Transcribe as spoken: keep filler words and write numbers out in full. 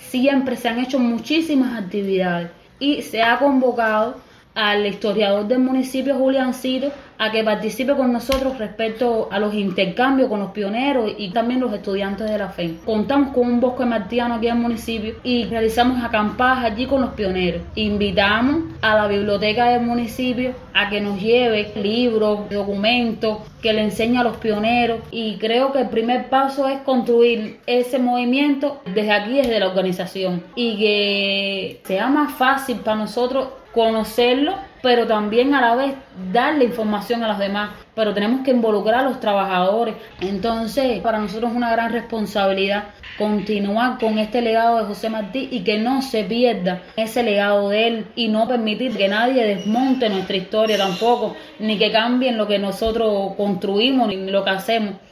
siempre se han hecho muchísimas actividades y se ha convocado al historiador del municipio, Juliancito, a que participe con nosotros respecto a los intercambios con los pioneros y también los estudiantes de la F E M. Contamos con un bosque martiano aquí en el municipio y realizamos acampadas allí con los pioneros. Invitamos a la biblioteca del municipio a que nos lleve libros, documentos, que le enseñe a los pioneros, y creo que el primer paso es construir ese movimiento desde aquí, desde la organización, y que sea más fácil para nosotros conocerlo, pero también a la vez darle información a los demás, pero tenemos que involucrar a los trabajadores. Entonces, para nosotros es una gran responsabilidad continuar con este legado de José Martí y que no se pierda ese legado de él, y no permitir que nadie desmonte nuestra historia tampoco, ni que cambien lo que nosotros construimos ni lo que hacemos.